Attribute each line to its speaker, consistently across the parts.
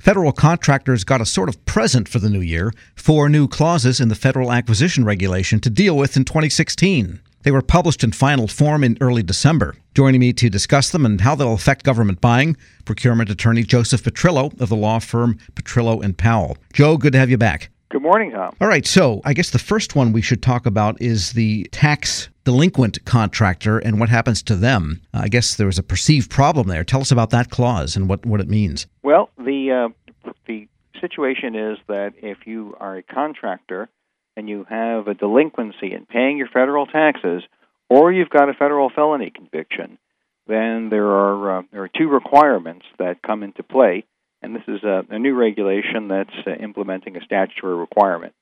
Speaker 1: Federal contractors got a sort of present for the new year, 4 new clauses in the Federal Acquisition Regulation to deal with in 2016. They were published in final form in early December. Joining me to discuss them and how they'll affect government buying, procurement attorney Joseph Petrillo of the law firm Petrillo & Powell. Joe, good to have you back.
Speaker 2: Good morning, Tom.
Speaker 1: All right, so I guess the first one we should talk about is the tax delinquent contractor and what happens to them. I guess there was a perceived problem there. Tell us about that clause and what it means.
Speaker 2: Well, the situation is that if you are a contractor and you have a delinquency in paying your federal taxes, or you've got a federal felony conviction, then there are 2 requirements that come into play, and this is a new regulation that's implementing a statutory requirement.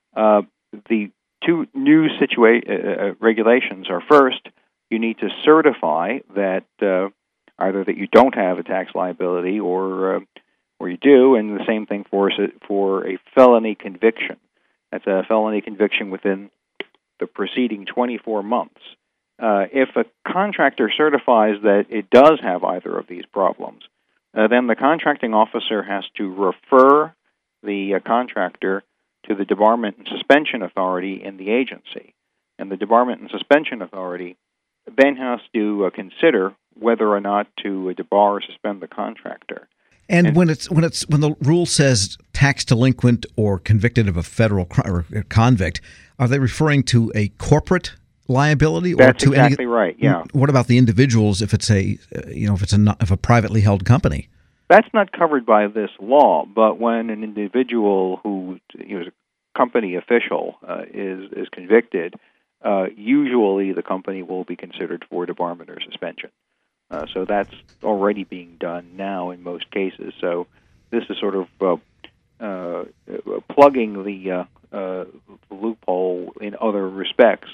Speaker 2: The 2 new regulations are, first, you need to certify that either that you don't have a tax liability or you do, and the same thing for a felony conviction. That's a felony conviction within the preceding 24 months. If a contractor certifies that it does have either of these problems, then the contracting officer has to refer the contractor to the Debarment and Suspension Authority in the agency. And the Debarment and Suspension Authority then has to consider whether or not to debar or suspend the contractor.
Speaker 1: And when the rule says tax delinquent or convicted of a federal or convict, are they referring to a corporate liability or
Speaker 2: That's
Speaker 1: to
Speaker 2: exactly right? Yeah.
Speaker 1: What about the individuals if it's a privately held company?
Speaker 2: That's not covered by this law, but when an individual who is a company official is convicted, usually the company will be considered for debarment or suspension. So that's already being done now in most cases. So this is sort of plugging the loophole in other respects.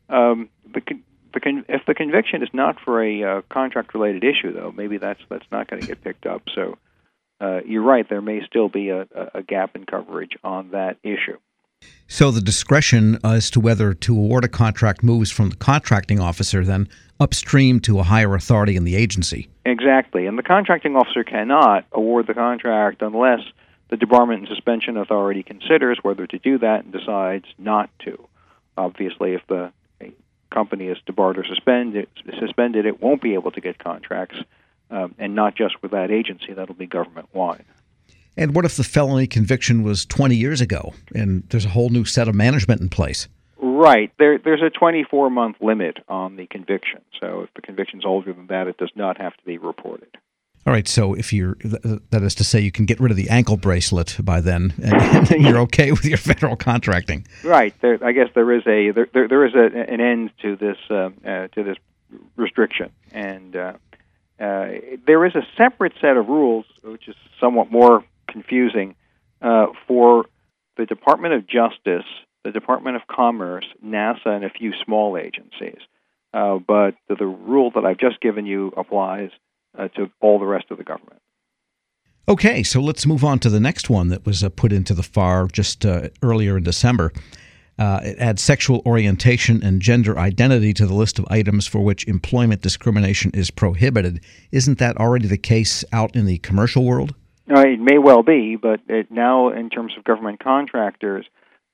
Speaker 2: If the conviction is not for a contract-related issue, though, maybe that's not going to get picked up. So you're right, there may still be a gap in coverage on that issue.
Speaker 1: So the discretion as to whether to award a contract moves from the contracting officer then upstream to a higher authority in the agency.
Speaker 2: Exactly. And the contracting officer cannot award the contract unless the Debarment and Suspension Authority considers whether to do that and decides not to. Obviously, if the company is debarred or suspended, it won't be able to get contracts, and not just with that agency. That'll be government-wide.
Speaker 1: And what if the felony conviction was 20 years ago and there's a whole new set of management in place?
Speaker 2: Right. There's a 24-month limit on the conviction. So if the conviction's older than that, it does not have to be reported.
Speaker 1: All right. So if that is to say, you can get rid of the ankle bracelet by then, and you're okay with your federal contracting.
Speaker 2: Right. I guess there is an end to this restriction, and there is a separate set of rules, which is somewhat more confusing, for the Department of Justice, the Department of Commerce, NASA, and a few small agencies. But the rule that I've just given you applies to all the rest of the government.
Speaker 1: Okay, so let's move on to the next one that was put into the FAR just earlier in December. It adds sexual orientation and gender identity to the list of items for which employment discrimination is prohibited. Isn't that already the case out in the commercial world?
Speaker 2: It may well be, but now in terms of government contractors,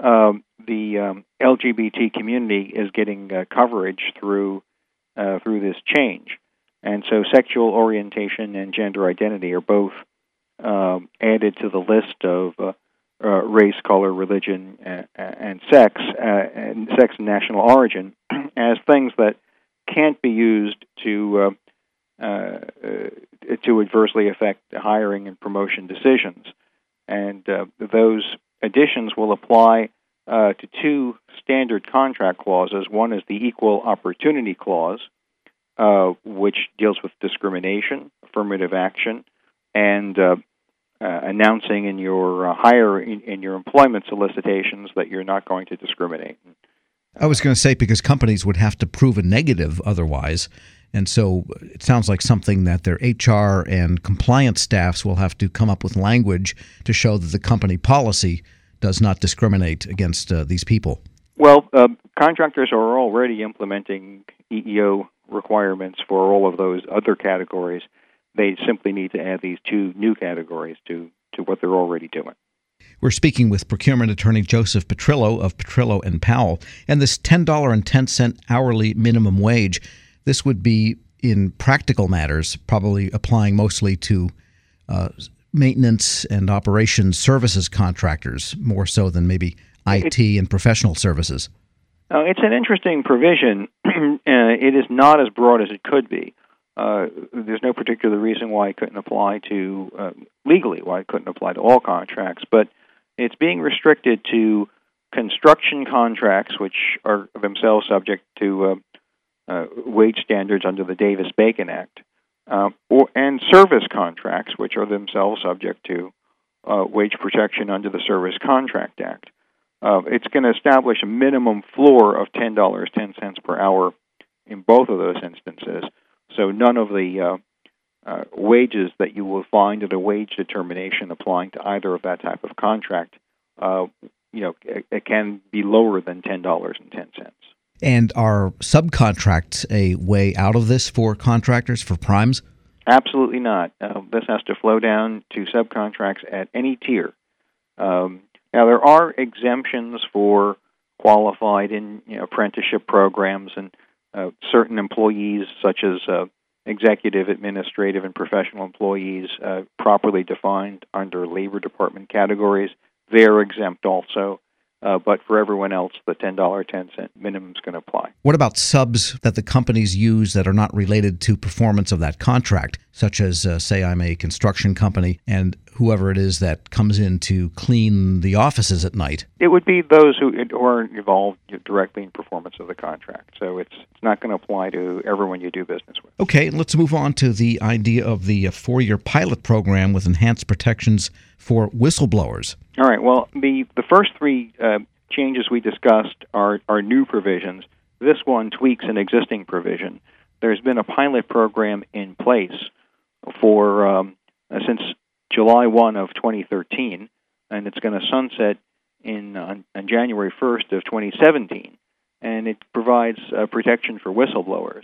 Speaker 2: the LGBT community is getting coverage through this change. And so sexual orientation and gender identity are both added to the list of race, color, religion, and sex and national origin as things that can't be used to adversely affect hiring and promotion decisions. And those additions will apply to 2 standard contract clauses. One is the Equal Opportunity Clause, which deals with discrimination, affirmative action, and announcing in your in your employment solicitations that you're not going to discriminate.
Speaker 1: I was going to say, because companies would have to prove a negative otherwise, and so it sounds like something that their HR and compliance staffs will have to come up with language to show that the company policy does not discriminate against these people.
Speaker 2: Well, contractors are already implementing EEO requirements for all of those other categories. They simply need to add these 2 new categories to to what they're already doing.
Speaker 1: We're speaking with procurement attorney Joseph Petrillo of Petrillo and Powell. And this $10.10 hourly minimum wage, this would be, in practical matters, probably applying mostly to maintenance and operations services contractors, more so than maybe IT and professional services.
Speaker 2: It's an interesting provision. It is not as broad as it could be. There's no particular reason why it couldn't apply to, legally, why it couldn't apply to all contracts, but it's being restricted to construction contracts, which are themselves subject to wage standards under the Davis-Bacon Act, and service contracts, which are themselves subject to wage protection under the Service Contract Act. It's going to establish a minimum floor of $10.10 per hour in both of those instances. So none of the wages that you will find at a wage determination applying to either of that type of contract, it can be lower than $10.10.
Speaker 1: And are subcontracts a way out of this for contractors, for primes?
Speaker 2: Absolutely not. This has to flow down to subcontracts at any tier. Now, there are exemptions for qualified in apprenticeship programs and certain employees, such as executive, administrative, and professional employees, properly defined under Labor Department categories. They're exempt also. But for everyone else, the $10.10 minimum is going to apply.
Speaker 1: What about subs that the companies use that are not related to performance of that contract, such as, say, I'm a construction company and whoever it is that comes in to clean the offices at night?
Speaker 2: It would be those who aren't involved directly in performance of the contract. So it's not going to apply to everyone you do business with.
Speaker 1: Okay, let's move on to the idea of the 4-year pilot program with enhanced protections for whistleblowers.
Speaker 2: All right. Well, the first three changes we discussed are new provisions. This one tweaks an existing provision. There's been a pilot program in place for since July 1 of 2013, and it's going to sunset on January 1st of 2017. And it provides protection for whistleblowers.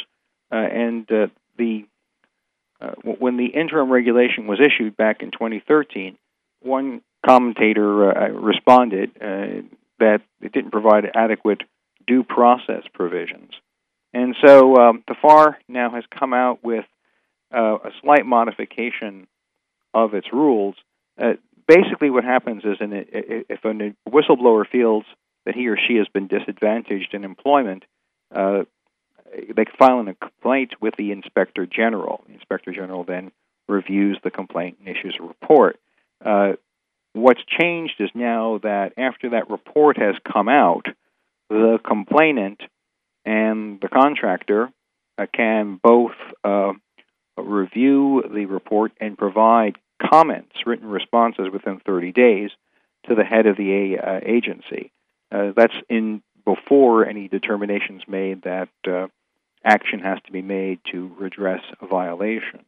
Speaker 2: When the interim regulation was issued back in 2013, one commentator responded that it didn't provide adequate due process provisions. And so the FAR now has come out with a slight modification of its rules. Basically what happens is if a whistleblower feels that he or she has been disadvantaged in employment, they can file a complaint with the Inspector General. The Inspector General then reviews the complaint and issues a report. What's changed is now that after that report has come out, the complainant and the contractor can both review the report and provide comments, written responses within 30 days to the head of the agency. That's before any determinations made that action has to be made to redress a violation.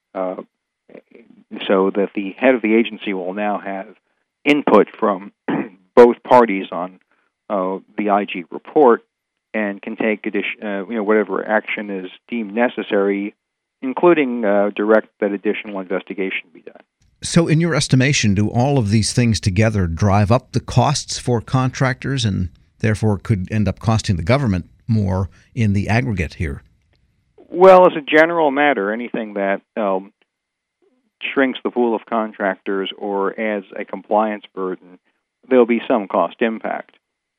Speaker 2: So that the head of the agency will now have input from both parties on the IG report and can take whatever action is deemed necessary, including direct that additional investigation be done.
Speaker 1: So in your estimation, do all of these things together drive up the costs for contractors and therefore could end up costing the government more in the aggregate here?
Speaker 2: Well, as a general matter, anything that shrinks the pool of contractors or adds a compliance burden, there'll be some cost impact.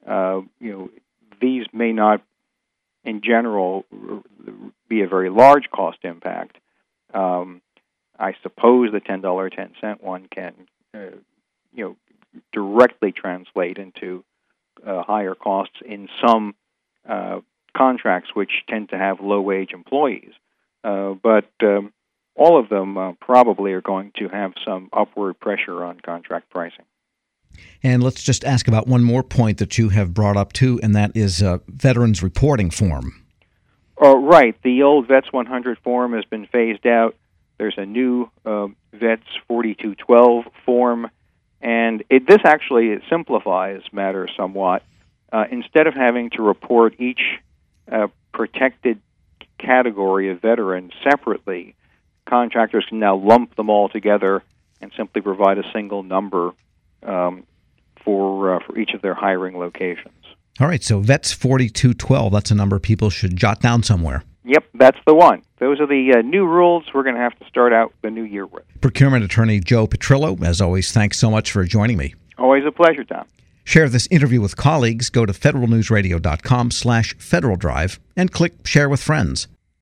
Speaker 2: These may not, in general, be a very large cost impact. I suppose the $10.10 one can, directly translate into higher costs in some contracts which tend to have low-wage employees. But all of them probably are going to have some upward pressure on contract pricing.
Speaker 1: And let's just ask about one more point that you have brought up too, and that is veterans reporting form.
Speaker 2: Right. The old Vets 100 form has been phased out. There's a new Vets 4212 form, and this actually simplifies matters somewhat. Instead of having to report each protected category of veterans separately, contractors can now lump them all together and simply provide a single number for each of their hiring locations.
Speaker 1: All right, so VETS 4212, that's a number people should jot down somewhere.
Speaker 2: Yep, that's the one. Those are the new rules we're going to have to start out the new year with.
Speaker 1: Procurement attorney Joe Petrillo, as always, thanks so much for joining me.
Speaker 2: Always a pleasure, Tom.
Speaker 1: Share this interview with colleagues. Go to federalnewsradio.com/Federal Drive and click Share with Friends.